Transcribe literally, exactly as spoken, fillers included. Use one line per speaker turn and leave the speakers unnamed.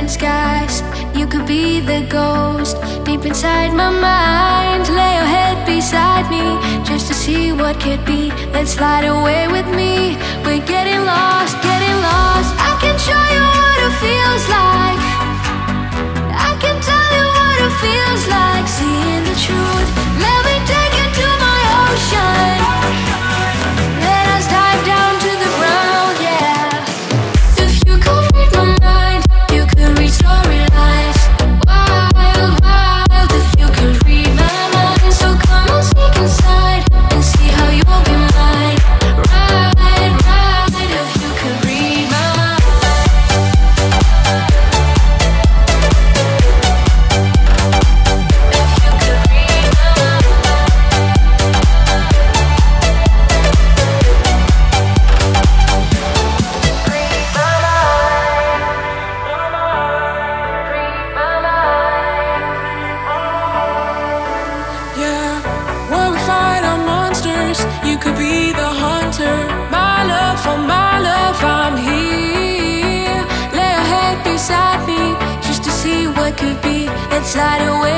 different skies. You could be the ghost deep inside my mind. Lay your head beside me just to see what could be. Let's fly away with me. We're getting lost, getting lost. I can show you what it feels like. I can tell you what it feels like. Seeing the truth. Let me take you to my ocean. Let us dive down to the ground, yeah. If you could read my mind, you could read storylines. Wild, wild. If you could read my mind, so come on, sneak inside and see how you'll be mine. Right, right. If you could read my mind. If you could read my mind. Read my mind. Read my mind.
Yeah, when we fight our monsters, you could be the hunter. My love, for my love, I'm here. Lay your head beside me just to see what could be. Let's slide away